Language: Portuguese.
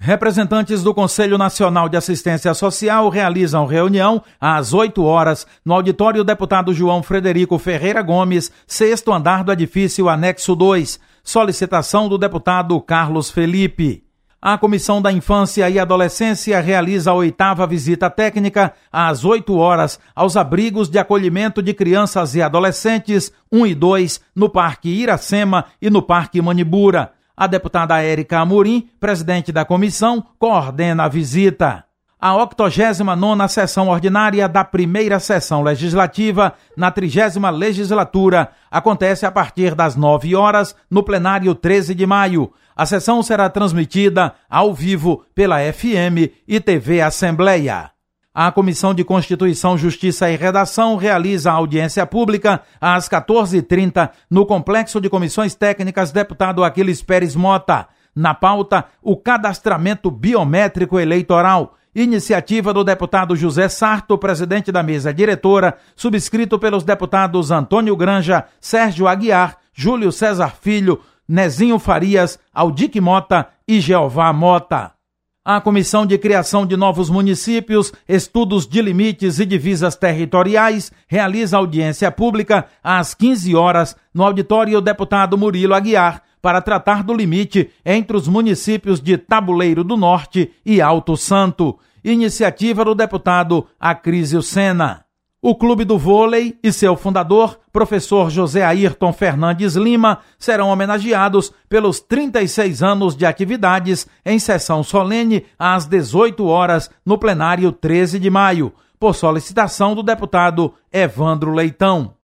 Representantes do Conselho Nacional de Assistência Social realizam reunião às 8 horas no auditório Deputado João Frederico Ferreira Gomes, 6º andar do edifício Anexo 2. Solicitação do deputado Carlos Felipe. A Comissão da Infância e Adolescência realiza a 8ª visita técnica às 8 horas aos abrigos de acolhimento de crianças e adolescentes 1 e 2 no Parque Iracema e no Parque Manibura. A deputada Érica Amorim, presidente da comissão, coordena a visita. A 89ª sessão ordinária da primeira sessão legislativa na 30ª legislatura acontece a partir das 9 horas no plenário 13 de maio. A sessão será transmitida ao vivo pela FM e TV Assembleia. A Comissão de Constituição, Justiça e Redação realiza a audiência pública às 14h30 no Complexo de Comissões Técnicas Deputado Aquiles Pérez Mota. Na pauta, o cadastramento biométrico eleitoral. Iniciativa do deputado José Sarto, presidente da mesa diretora, subscrito pelos deputados Antônio Granja, Sérgio Aguiar, Júlio César Filho, Nezinho Farias, Aldic Mota e Jeová Mota. A Comissão de Criação de Novos Municípios, Estudos de Limites e Divisas Territoriais realiza audiência pública às 15 horas no auditório Deputado Murilo Aguiar para tratar do limite entre os municípios de Tabuleiro do Norte e Alto Santo. Iniciativa do deputado Acrísio Sena. O Clube do Vôlei e seu fundador, professor José Ayrton Fernandes Lima, serão homenageados pelos 36 anos de atividades em sessão solene às 18 horas no plenário 13 de maio, por solicitação do deputado Evandro Leitão.